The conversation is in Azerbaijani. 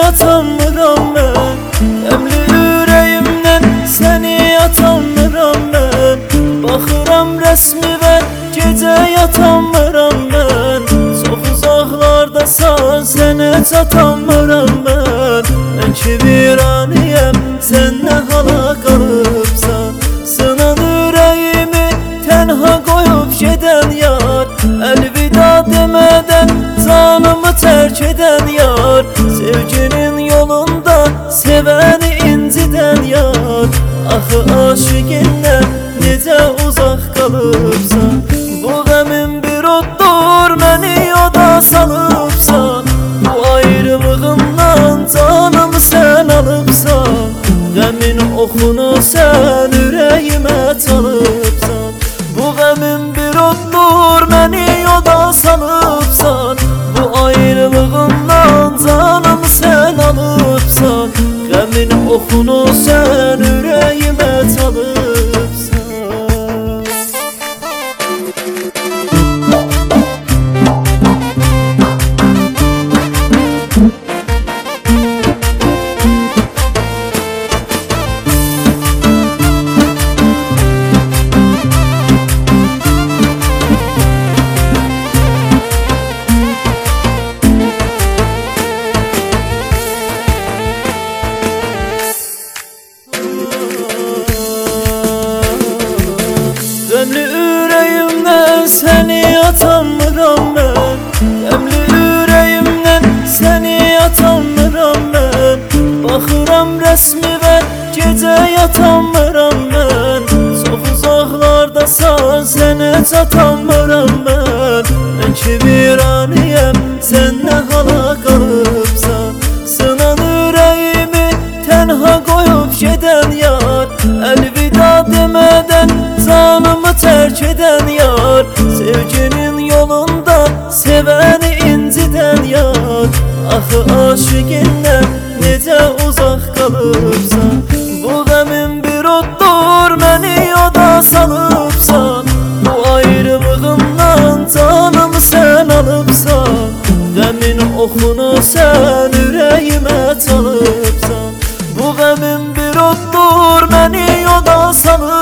atamıram ben. Qəmli ürəyimdən səni atamıram mən. Baxıram rəsmivə gecə yatamıram mən. Çox uzaqlardasan sənə çatamıram mən. Mən ki viraniyəm sən nə hala qalıbsan. Sınan ürəyimi tənha qoyub gedən yar. Əlvida demədən canımı tərk edən yar. Sevginin yolunda sevəni incidən yar. Axı aşiqindən necə uzaq qalıbsan. Bu qəmin bir oddur məni yoda salıbsan. Bu ayrılığımdan canımı sən alıbsan. Qəmin oxunu sən ürəyimə çalıbsan. Bu qəmin bir oddur məni yoda salıbsan. Bu ayrılığımdan canımı sən alıbsan. Qəmin oxunu sən ürəyimə çalıbsan. Qəmli ürəyimdən səni atamıram mən. Qəmli ürəyimdən səni atamıram mən. Baxıram rəsmivə gecə yatamıram mən. Çox uzaqlardasan sənə çatamıram mən. Mən ki viraniyəm sən nə hala qalıbsan. Sınan ürəyimi tənha qoyub gedən yar. Əlvida demədən canımı tərk edən yar. Sevginin yolunda sevəni incidən yar. Axı aşiqindən necə uzaq qalıbsan. Bu qəmin bir oddur məni yoda salıbsan. Bu ayrılığımdan canımı sən alıbsan. Qəmin oxunu sən ürəyimə çalıbsan. Bu qəmin bir oddur məni yoda salıbsan.